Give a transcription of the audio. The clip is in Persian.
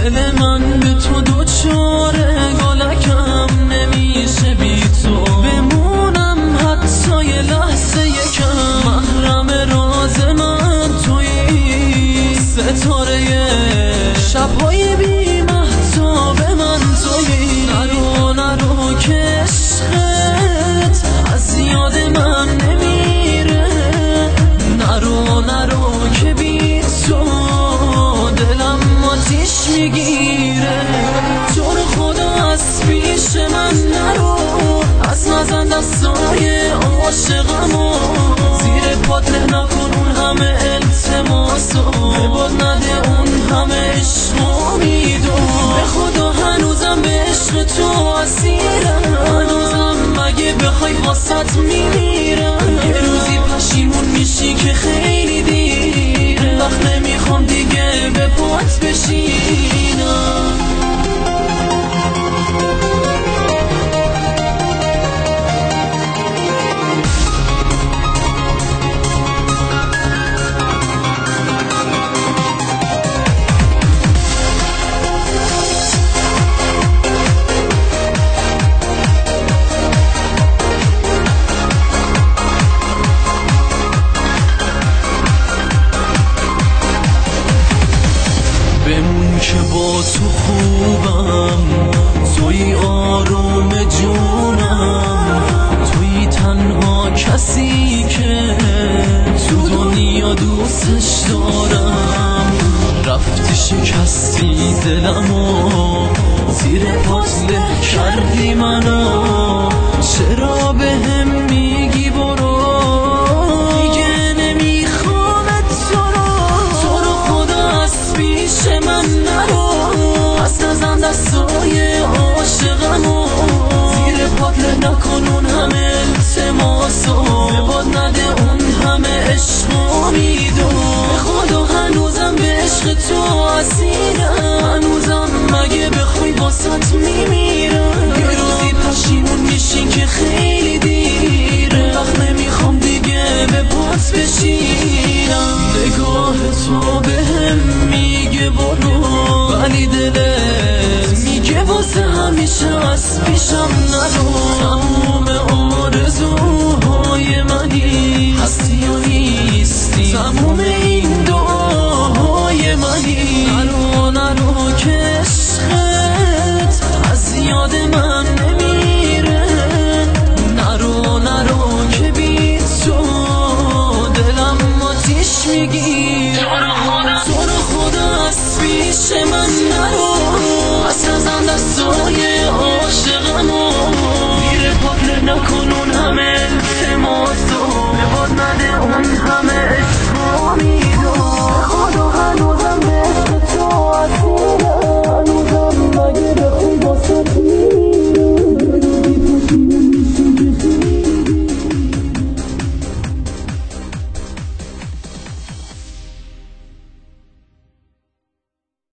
دل من به تو دوچاره، گلکم نمیشه بی تو بمونم حتی یه لحظه یکم. محرم راز من تویی، ستاره شبهای بی مهتاب من تویی. نرو نرو که عشقت از یاد من نمیره، نرو نرو که بی تو دلم آتیش میگیره. تو رو خدا از پیش من نرو، از نزن دستای عاشقمو، زیر پات له نکن اون همه التماسو، به باد نده اون همه عشق و امیدو. به خدا هنوزم به عشق تو اسیرم، هنوزم مگه بخوای واسط میمیرم. یه روزی پشیمون میشی که خیلی دیره، وقت نمیخوام دیگه به پات بشینم. بمون که با تو خوبم، توی آروم جونم، توی تنها کسی که تو دنیا دوستش دارم. رفتی شکستی دلمو، زیر پات له کردی منو، چرا بهم میگی برو؟ دیگه نمیخوام تو رو خدا از پیش من نرو، از نزن دستای عاشقمو، زیر پات له نکن اون همه التماسو، به باد نده اون همه عشق و امیدو. به خدا هنوزم به عشق تو اسیرم، هنوزم مگه بخوای واسط میمیرم. یه روزی پشیمون میشی که خیلی دیره، وقت نمیخوام دیگه به پات بشینم. نگاه تو بهم میگه برو، ولی دلت میگه واسه همیشه از پیشم نرو. تموم آرزوهای منی، هستی و نیستی، تموم این دعاهای منی. نرو نرو که عشقت از یاد من نمیره، نرو نرو که بی تو دلم آتیش میگیره.